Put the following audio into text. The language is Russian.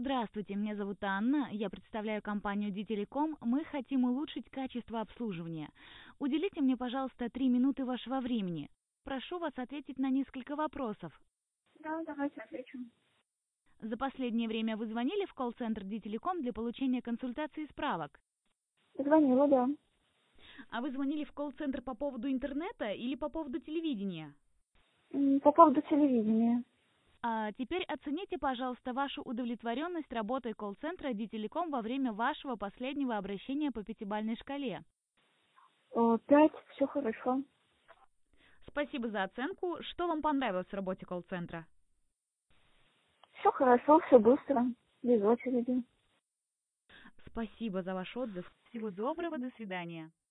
Здравствуйте, меня зовут Анна, я представляю компанию D-Telecom. Мы хотим улучшить качество обслуживания. Уделите мне, пожалуйста, 3 минуты вашего времени. Прошу вас ответить на несколько вопросов. Да, давайте отвечу. За последнее время вы звонили в колл-центр D-Telecom для получения консультаций и справок? Звонила, да. А вы звонили в колл-центр по поводу интернета или по поводу телевидения? По поводу телевидения. А теперь оцените, пожалуйста, вашу удовлетворенность работой колл-центра D-Telecom во время вашего последнего обращения по пятибалльной шкале. 5, все хорошо. Спасибо за оценку. Что вам понравилось в работе колл-центра? Все хорошо, все быстро, без очереди. Спасибо за ваш отзыв. Всего доброго, до свидания.